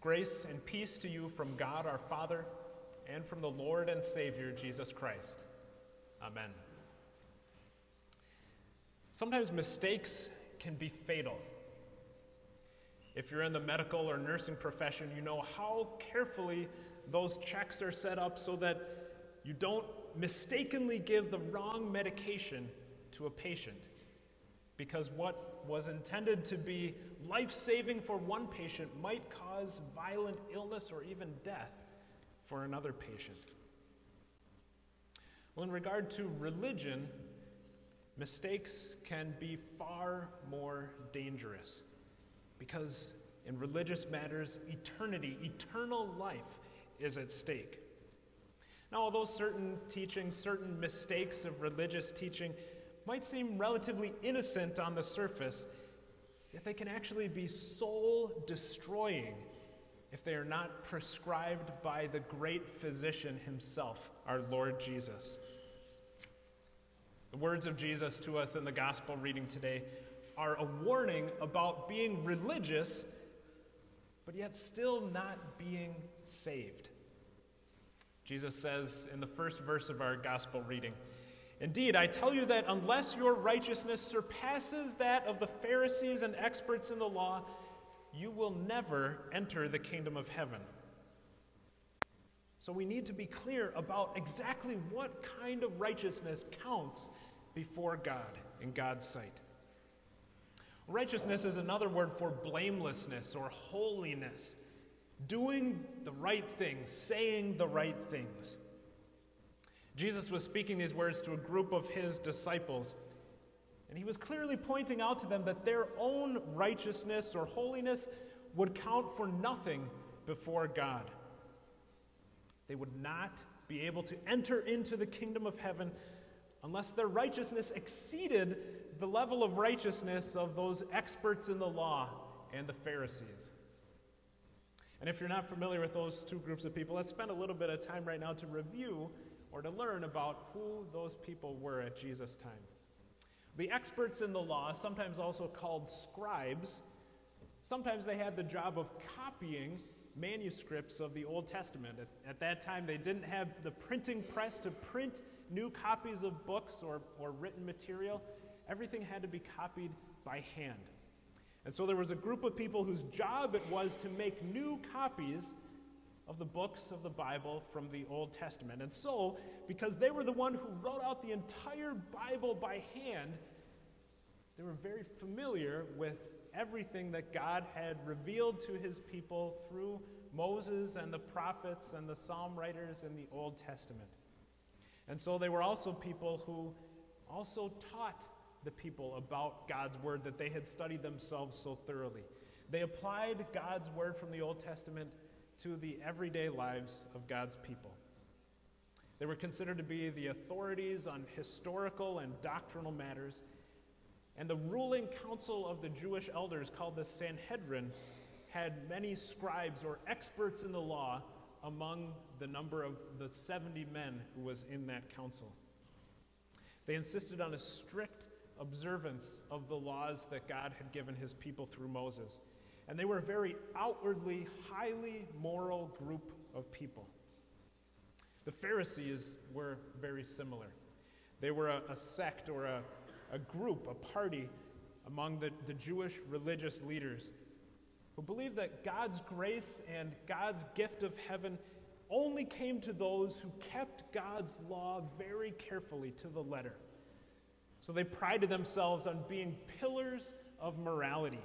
Grace and peace to you from God our Father and from the Lord and Savior Jesus Christ. Amen. Sometimes mistakes can be fatal. If you're in the medical or nursing profession, you know how carefully those checks are set up so that you don't mistakenly give the wrong medication to a patient, because what was intended to be life-saving for one patient might cause violent illness or even death for another patient. Well, in regard to religion, mistakes can be far more dangerous, because in religious matters, eternal life is at stake. Now, although certain teachings, certain mistakes of religious teaching might seem relatively innocent on the surface, yet they can actually be soul-destroying if they are not prescribed by the great physician himself, our Lord Jesus. The words of Jesus to us in the gospel reading today are a warning about being religious, but yet still not being saved. Jesus says in the first verse of our gospel reading, "Indeed, I tell you that unless your righteousness surpasses that of the Pharisees and experts in the law, you will never enter the kingdom of heaven." So we need to be clear about exactly what kind of righteousness counts before God in God's sight. Righteousness is another word for blamelessness or holiness, doing the right things, saying the right things. Jesus was speaking these words to a group of his disciples, and he was clearly pointing out to them that their own righteousness or holiness would count for nothing before God. They would not be able to enter into the kingdom of heaven unless their righteousness exceeded the level of righteousness of those experts in the law and the Pharisees. And if you're not familiar with those two groups of people, let's spend a little bit of time right now to review or to learn about who those people were at Jesus' time. The experts in the law, sometimes also called scribes, sometimes they had the job of copying manuscripts of the Old Testament. At that time, they didn't have the printing press to print new copies of books or written material. Everything had to be copied by hand. And so there was a group of people whose job it was to make new copies of the books of the Bible from the Old Testament. And so, because they were the one who wrote out the entire Bible by hand, they were very familiar with everything that God had revealed to his people through Moses and the prophets and the psalm writers in the Old Testament. And so they were also people who also taught the people about God's word that they had studied themselves so thoroughly. They applied God's word from the Old Testament to the everyday lives of God's people. They were considered to be the authorities on historical and doctrinal matters, and the ruling council of the Jewish elders, called the Sanhedrin, had many scribes or experts in the law among the number of the 70 men who was in that council. They insisted on a strict observance of the laws that God had given his people through Moses. And they were a very outwardly, highly moral group of people. The Pharisees were very similar. They were a sect or a group, a party among the Jewish religious leaders who believed that God's grace and God's gift of heaven only came to those who kept God's law very carefully to the letter. So they prided themselves on being pillars of morality.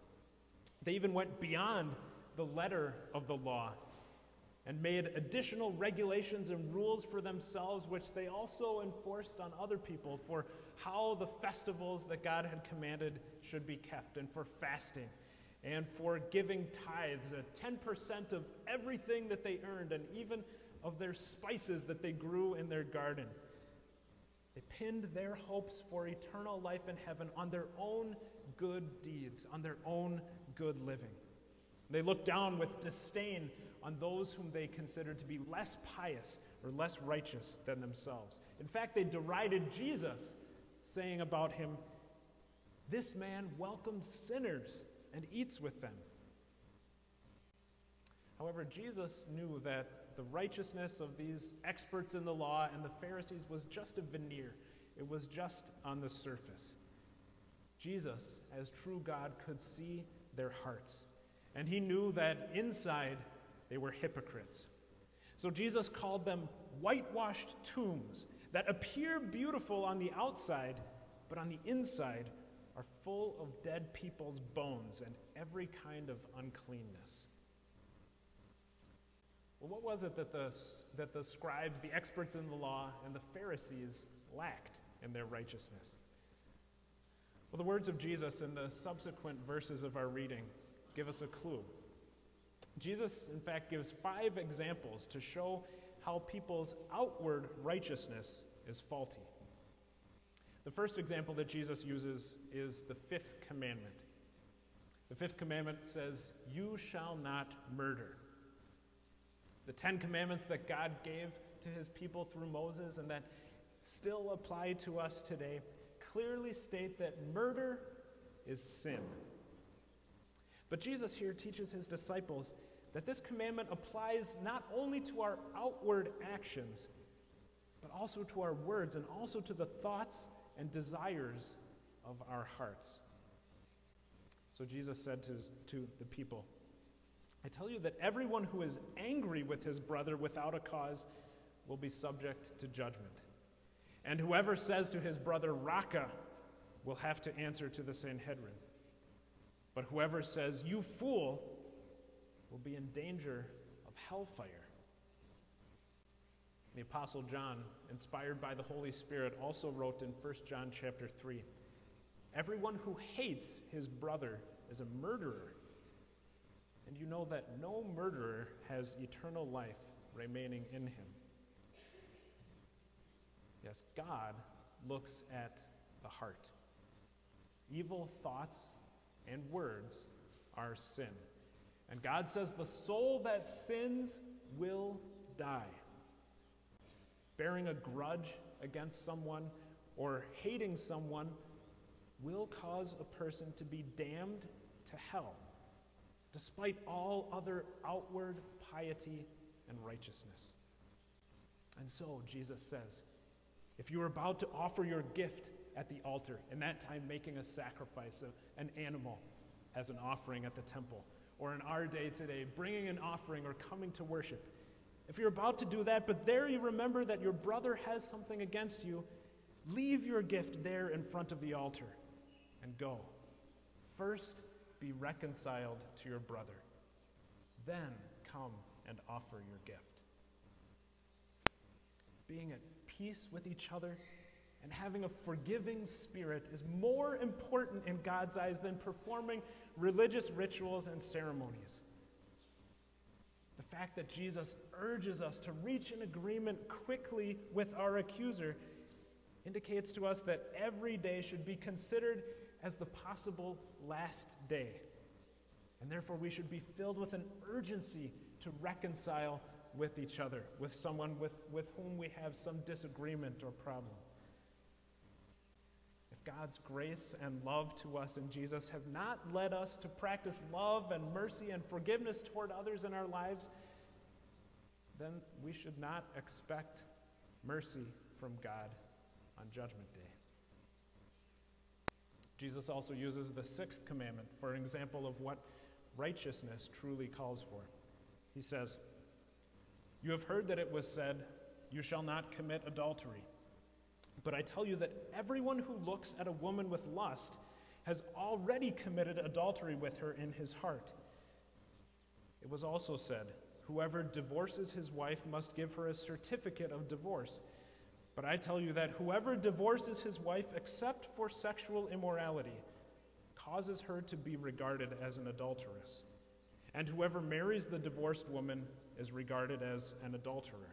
They even went beyond the letter of the law and made additional regulations and rules for themselves, which they also enforced on other people for how the festivals that God had commanded should be kept, and for fasting, and for giving tithes, 10% of everything that they earned, and even of their spices that they grew in their garden. They pinned their hopes for eternal life in heaven on their own good deeds, on their own good living. They looked down with disdain on those whom they considered to be less pious or less righteous than themselves. In fact, they derided Jesus, saying about him, "This man welcomes sinners and eats with them." However, Jesus knew that the righteousness of these experts in the law and the Pharisees was just a veneer. It was just on the surface. Jesus, as true God, could see their hearts, and he knew that inside they were hypocrites. So Jesus called them whitewashed tombs that appear beautiful on the outside, but on the inside are full of dead people's bones and every kind of uncleanness. Well, what was it that the scribes, the experts in the law, and the Pharisees lacked in their righteousness? Well, the words of Jesus in the subsequent verses of our reading give us a clue. Jesus, in fact, gives 5 examples to show how people's outward righteousness is faulty. The first example that Jesus uses is the 5th commandment. The 5th commandment says, "You shall not murder." The 10 commandments that God gave to his people through Moses and that still apply to us today clearly state that murder is sin. But Jesus here teaches his disciples that this commandment applies not only to our outward actions, but also to our words and also to the thoughts and desires of our hearts. So Jesus said to the people, "I tell you that everyone who is angry with his brother without a cause will be subject to judgment. And whoever says to his brother, 'Raca,' will have to answer to the Sanhedrin. But whoever says, 'You fool,' will be in danger of hellfire." The Apostle John, inspired by the Holy Spirit, also wrote in 1 John chapter 3, "Everyone who hates his brother is a murderer. And you know that no murderer has eternal life remaining in him." Yes, God looks at the heart. Evil thoughts and words are sin. And God says the soul that sins will die. Bearing a grudge against someone or hating someone will cause a person to be damned to hell, despite all other outward piety and righteousness. And so, Jesus says, if you are about to offer your gift at the altar, in that time making a sacrifice of an animal as an offering at the temple, or in our day today, bringing an offering or coming to worship, if you're about to do that, but there you remember that your brother has something against you, leave your gift there in front of the altar and go. First, be reconciled to your brother. Then come and offer your gift. Being at peace with each other and having a forgiving spirit is more important in God's eyes than performing religious rituals and ceremonies. The fact that Jesus urges us to reach an agreement quickly with our accuser indicates to us that every day should be considered as the possible last day. And therefore we should be filled with an urgency to reconcile with each other, with someone with whom we have some disagreement or problem. If God's grace and love to us in Jesus have not led us to practice love and mercy and forgiveness toward others in our lives, then we should not expect mercy from God on Judgment Day. Jesus also uses the 6th commandment for an example of what righteousness truly calls for. He says, "You have heard that it was said, 'You shall not commit adultery.' But I tell you that everyone who looks at a woman with lust has already committed adultery with her in his heart. It was also said, 'Whoever divorces his wife must give her a certificate of divorce.' But I tell you that whoever divorces his wife except for sexual immorality causes her to be regarded as an adulteress. And whoever marries the divorced woman is regarded as an adulterer."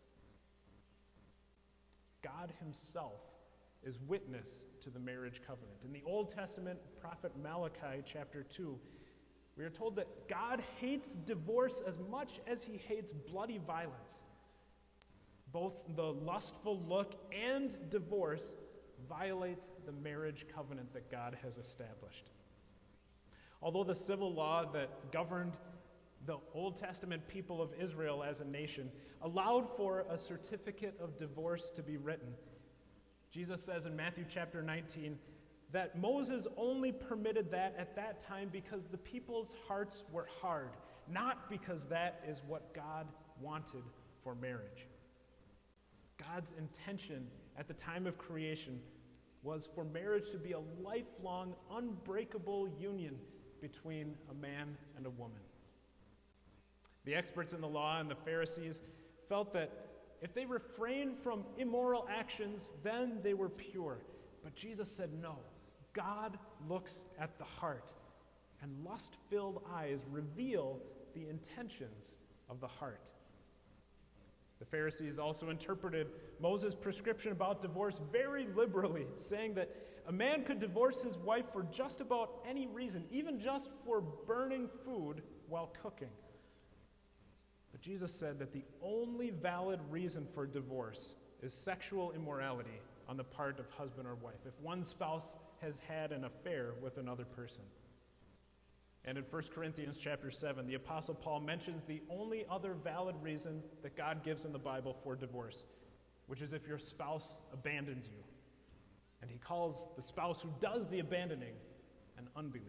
God himself is witness to the marriage covenant. In the Old Testament, prophet Malachi chapter 2, we are told that God hates divorce as much as he hates bloody violence. Both the lustful look and divorce violate the marriage covenant that God has established. Although the civil law that governed the Old Testament people of Israel as a nation, allowed for a certificate of divorce to be written. Jesus says in Matthew chapter 19 that Moses only permitted that at that time because the people's hearts were hard, not because that is what God wanted for marriage. God's intention at the time of creation was for marriage to be a lifelong, unbreakable union between a man and a woman. The experts in the law and the Pharisees felt that if they refrained from immoral actions, then they were pure. But Jesus said, no, God looks at the heart, and lust-filled eyes reveal the intentions of the heart. The Pharisees also interpreted Moses' prescription about divorce very liberally, saying that a man could divorce his wife for just about any reason, even just for burning food while cooking. But Jesus said that the only valid reason for divorce is sexual immorality on the part of husband or wife, if one spouse has had an affair with another person. And in 1 Corinthians chapter 7, the Apostle Paul mentions the only other valid reason that God gives in the Bible for divorce, which is if your spouse abandons you. And he calls the spouse who does the abandoning an unbeliever.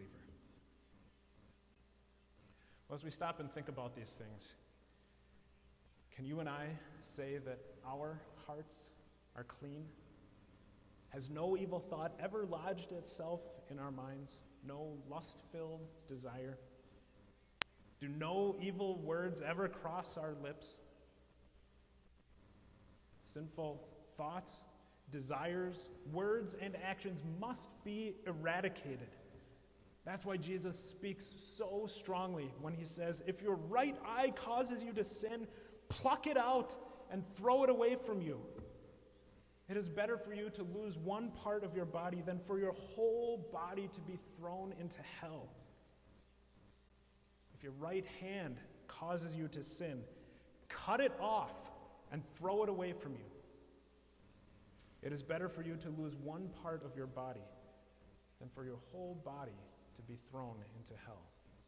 Well, as we stop and think about these things, can you and I say that our hearts are clean? Has no evil thought ever lodged itself in our minds? No lust-filled desire? Do no evil words ever cross our lips? Sinful thoughts, desires, words, and actions must be eradicated. That's why Jesus speaks so strongly when he says, if your right eye causes you to sin, pluck it out and throw it away from you. It is better for you to lose one part of your body than for your whole body to be thrown into hell. If your right hand causes you to sin, cut it off and throw it away from you. It is better for you to lose one part of your body than for your whole body to be thrown into hell.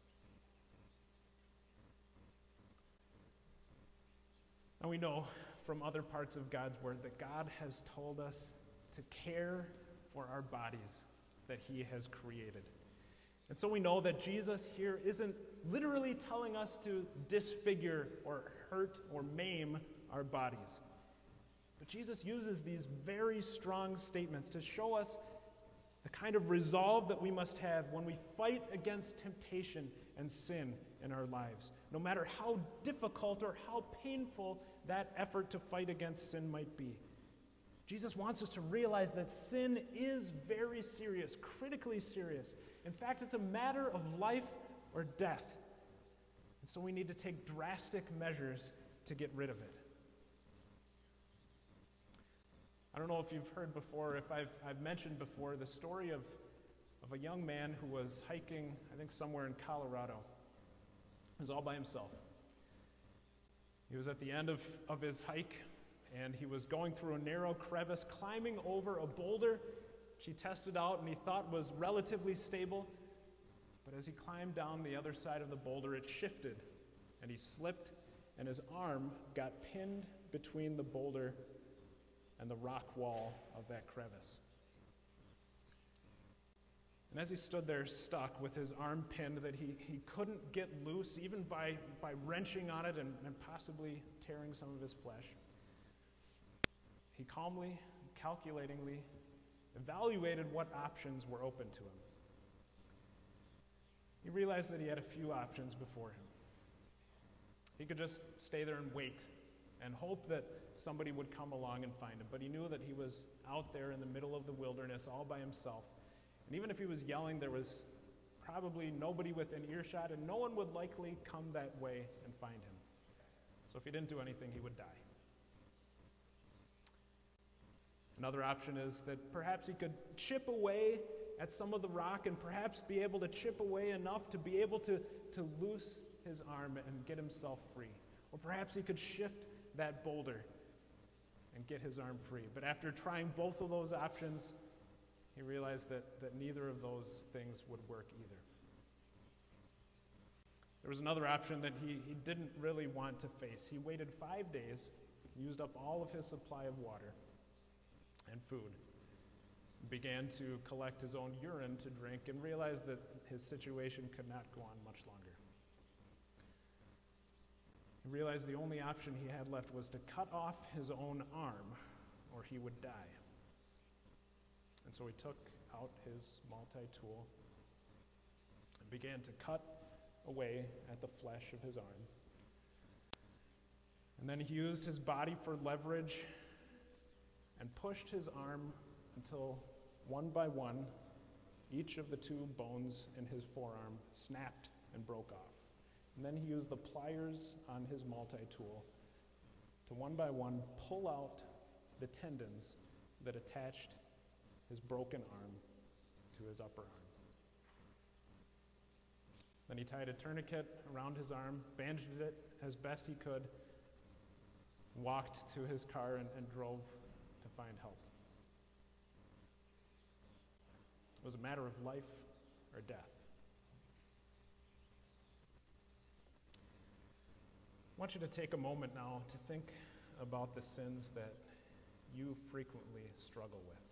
And we know from other parts of God's word that God has told us to care for our bodies that he has created. And so we know that Jesus here isn't literally telling us to disfigure or hurt or maim our bodies. But Jesus uses these very strong statements to show us the kind of resolve that we must have when we fight against temptation and sin in our lives, no matter how difficult or how painful that effort to fight against sin might be. Jesus wants us to realize that sin is very serious, critically serious. In fact, it's a matter of life or death. And so we need to take drastic measures to get rid of it. I don't know if you've heard before, if I've mentioned before, the story of a young man who was hiking, I think somewhere in Colorado. He was all by himself. He was at the end of his hike, and he was going through a narrow crevice, climbing over a boulder she tested out and he thought was relatively stable. But as he climbed down the other side of the boulder, it shifted, and he slipped, and his arm got pinned between the boulder and the rock wall of that crevice. And as he stood there stuck with his arm pinned that he couldn't get loose even by wrenching on it and possibly tearing some of his flesh, he calmly, calculatingly evaluated what options were open to him. He realized that he had a few options before him. He could just stay there and wait and hope that somebody would come along and find him. But he knew that he was out there in the middle of the wilderness all by himself. And even if he was yelling, there was probably nobody within earshot, and no one would likely come that way and find him. So if he didn't do anything, he would die. Another option is that perhaps he could chip away at some of the rock and perhaps be able to chip away enough to be able to loose his arm and get himself free. Or perhaps he could shift that boulder and get his arm free. But after trying both of those options, he realized that neither of those things would work either. There There was another option that he didn't really want to face. He waited 5 days, used up all of his supply of water and food, began to collect his own urine to drink, and realized that his situation could not go on much longer. He realized the only option he had left was to cut off his own arm, or he would die. And so he took out his multi-tool and began to cut away at the flesh of his arm. And then he used his body for leverage and pushed his arm until one by one, each of the 2 bones in his forearm snapped and broke off. And then he used the pliers on his multi-tool to one by one pull out the tendons that attached his broken arm to his upper arm. Then he tied a tourniquet around his arm, bandaged it as best he could, walked to his car and drove to find help. It was a matter of life or death. I want you to take a moment now to think about the sins that you frequently struggle with.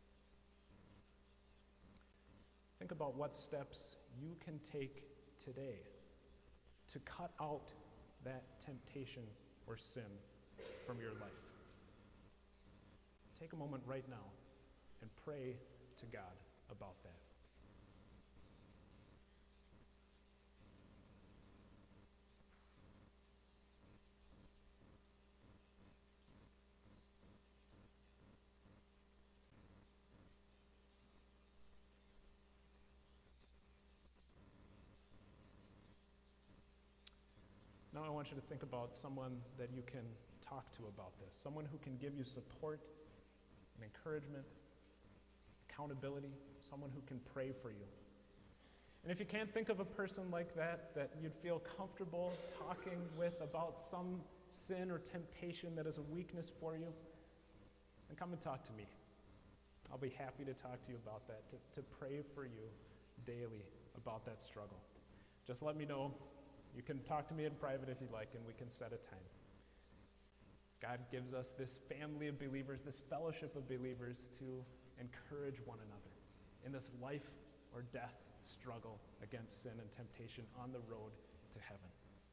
Think about what steps you can take today to cut out that temptation or sin from your life. Take a moment right now and pray to God about that. Now I want you to think about someone that you can talk to about this, someone who can give you support and encouragement, accountability, someone who can pray for you. And if you can't think of a person like that you'd feel comfortable talking with about some sin or temptation that is a weakness for you, then come and talk to me. I'll be happy to talk to you about that, to pray for you daily about that struggle. Just let me know. You can talk to me in private if you'd like, and we can set a time. God gives us this family of believers, this fellowship of believers to encourage one another in this life or death struggle against sin and temptation on the road to heaven.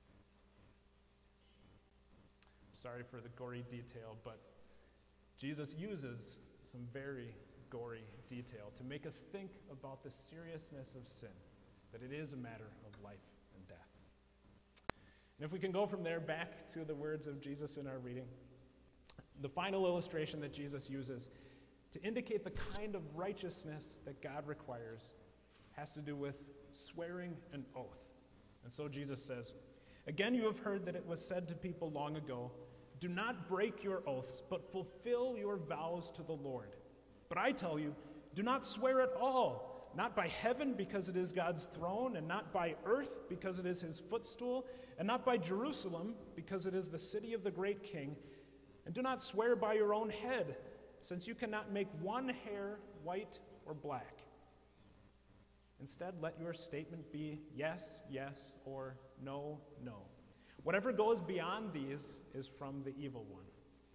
Sorry for the gory detail, but Jesus uses some very gory detail to make us think about the seriousness of sin, that it is a matter of life and death. And if we can go from there back to the words of Jesus in our reading, the final illustration that Jesus uses to indicate the kind of righteousness that God requires has to do with swearing an oath. And so Jesus says, "Again, you have heard that it was said to people long ago, 'Do not break your oaths, but fulfill your vows to the Lord.' But I tell you, do not swear at all, not by heaven because it is God's throne, and not by earth because it is his footstool, and not by Jerusalem because it is the city of the great king. And do not swear by your own head, since you cannot make one hair white or black. Instead, let your statement be yes, yes, or no, no. Whatever goes beyond these is from the evil one."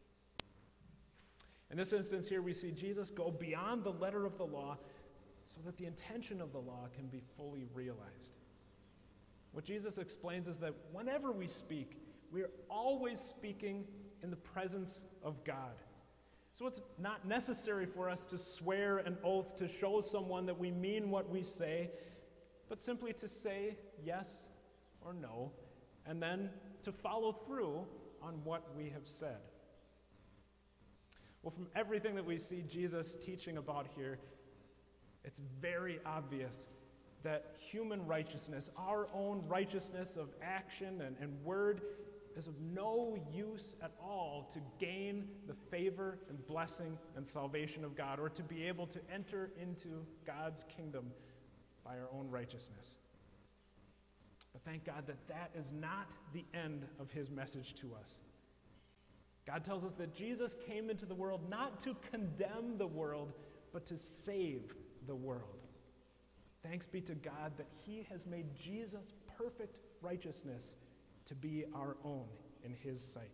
In this instance here, we see Jesus go beyond the letter of the law so that the intention of the law can be fully realized. What Jesus explains is that whenever we speak, we are always speaking in the presence of God. So it's not necessary for us to swear an oath to show someone that we mean what we say, but simply to say yes or no, and then to follow through on what we have said. Well, from everything that we see Jesus teaching about here, it's very obvious that human righteousness, our own righteousness of action and word, is of no use at all to gain the favor and blessing and salvation of God, or to be able to enter into God's kingdom by our own righteousness. But thank God that that is not the end of his message to us. God tells us that Jesus came into the world not to condemn the world, but to save the world. Thanks be to God that he has made Jesus perfect righteousness to be our own in his sight.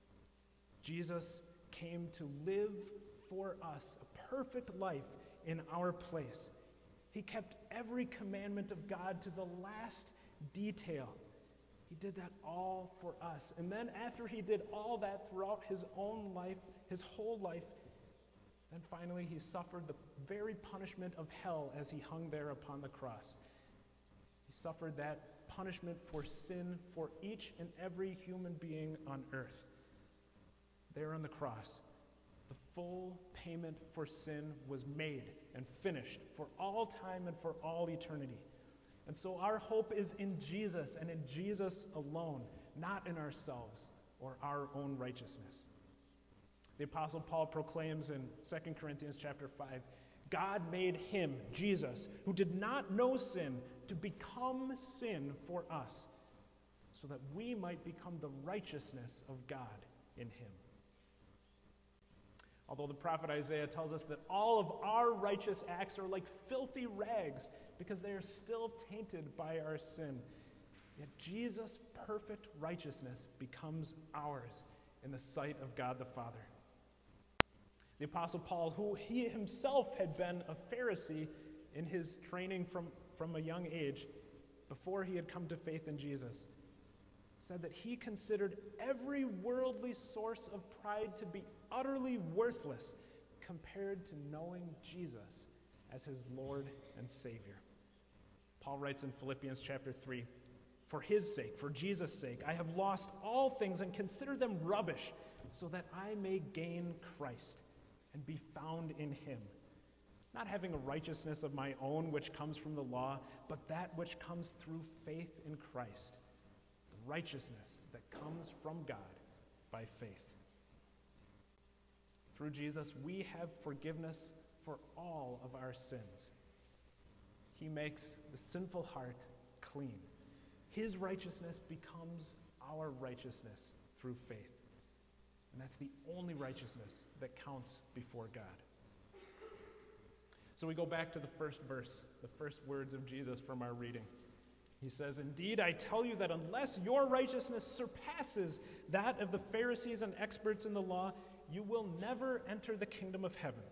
Jesus came to live for us a perfect life in our place. He kept every commandment of God to the last detail. He did that all for us. And then after he did all that throughout his own life, his whole life, then finally he suffered the very punishment of hell as he hung there upon the cross. He suffered that punishment for sin for each and every human being on earth. There on the cross, the full payment for sin was made and finished for all time and for all eternity. And so our hope is in Jesus and in Jesus alone, not in ourselves or our own righteousness. The Apostle Paul proclaims in 2 Corinthians chapter 5, God made him, Jesus, who did not know sin, to become sin for us, so that we might become the righteousness of God in him. Although the prophet Isaiah tells us that all of our righteous acts are like filthy rags because they are still tainted by our sin, yet Jesus' perfect righteousness becomes ours in the sight of God the Father. The Apostle Paul, who he himself had been a Pharisee in his training from a young age, before he had come to faith in Jesus, said that he considered every worldly source of pride to be utterly worthless compared to knowing Jesus as his Lord and Savior. Paul writes in Philippians chapter 3, "For his sake, for Jesus' sake, I have lost all things and consider them rubbish, so that I may gain Christ and be found in him, not having a righteousness of my own which comes from the law, but that which comes through faith in Christ, the righteousness that comes from God by faith." Through Jesus, we have forgiveness for all of our sins. He makes the sinful heart clean. His righteousness becomes our righteousness through faith. And that's the only righteousness that counts before God. So we go back to the first verse, the first words of Jesus from our reading. He says, "Indeed, I tell you that unless your righteousness surpasses that of the Pharisees and experts in the law, you will never enter the kingdom of heaven."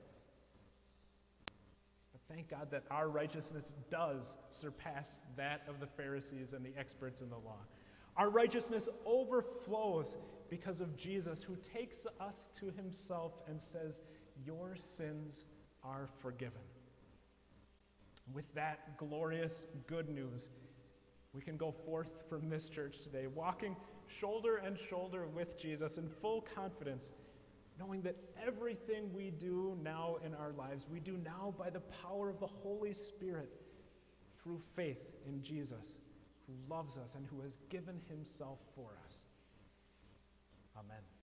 But thank God that our righteousness does surpass that of the Pharisees and the experts in the law. Our righteousness overflows because of Jesus, who takes us to himself and says, "Your sins are forgiven." With that glorious good news, we can go forth from this church today, walking shoulder and shoulder with Jesus in full confidence, knowing that everything we do now in our lives, we do now by the power of the Holy Spirit through faith in Jesus, who loves us and who has given himself for us. Amen.